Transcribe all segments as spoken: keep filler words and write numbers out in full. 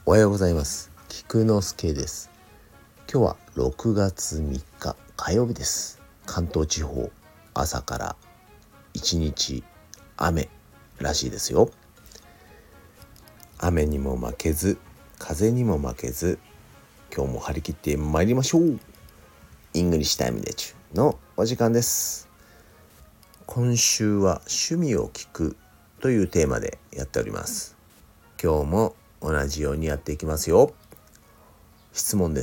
おはようございます。菊之助です。今日はろくがつみっか火曜日です。関東地方、朝から一日雨らしいですよ。雨にも負けず、風にも負けず、今日も張り切って参りましょう。イングリッシュタイムでちゅのお時間です。今週は趣味を聞くというテーマでやっております。今日も同じようにやっていきますよ。質問です。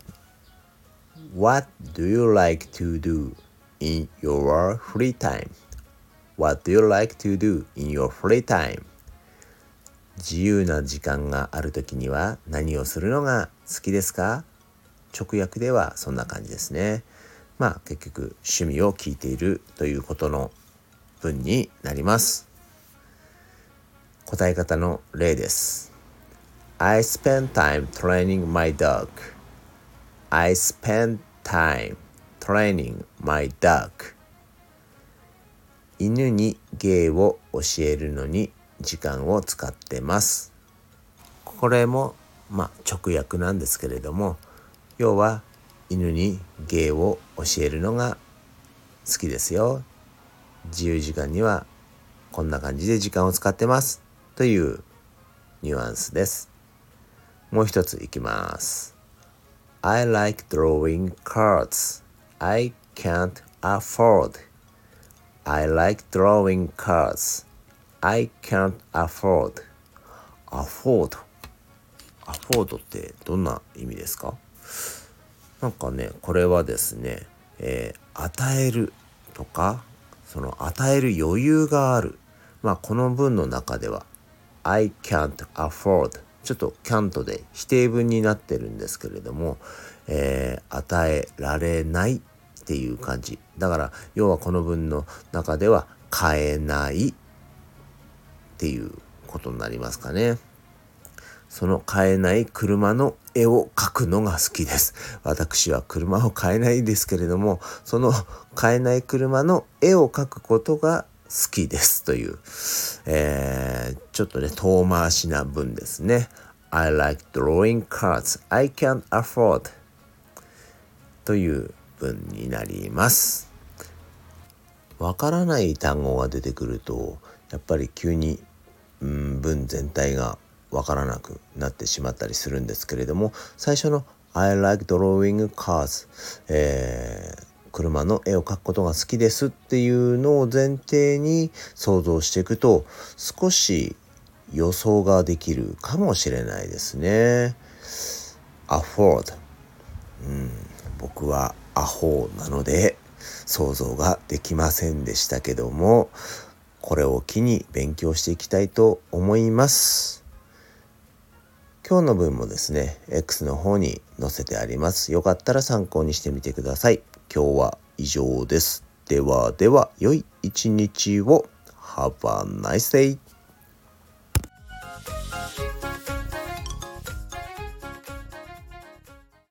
What do you like to do in your free time? What do you like to do in your free time? 自由な時間があるときには何をするのが好きですか？直訳ではそんな感じですね。まあ結局趣味を聞いているということの文になります。答え方の例です。I spend time training my dog. I spend time training my dog. 犬に芸を教えるのに時間を使ってます。これもまあ直訳なんですけれども、要は犬に芸を教えるのが好きですよ。自由時間にはこんな感じで時間を使ってますというニュアンスです。もう一ついきます。I like drawing cards. I can't afford. I like drawing cards. I can't afford. afford. afford ってどんな意味ですか？なんかね、これはですね、えー、与えるとか、その与える余裕がある。まあこの文の中では I can't afford、ちょっと can't で否定文になってるんですけれども、えー、与えられないっていう感じ。だから要はこの文の中では買えないっていうことになりますかね。その買えない車の絵を描くのが好きです。私は車を買えないですけれども、その買えない車の絵を描くことが好きですという、えー、ちょっとね遠回しな文ですね。I like drawing cards I can't afford という文になります。わからない単語が出てくるとやっぱり急に、うん、文全体がわからなくなってしまったりするんですけれども、最初の I like drawing cars、えー、車の絵を描くことが好きですっていうのを前提に想像していくと少し予想ができるかもしれないですね。 afford、うん、僕はアホなので想像ができませんでしたけども、これを機に勉強していきたいと思います。今日の文もですね X の方に載せてあります。よかったら参考にしてみてください。今日は以上です。ではでは良い一日を。 Have a nice day.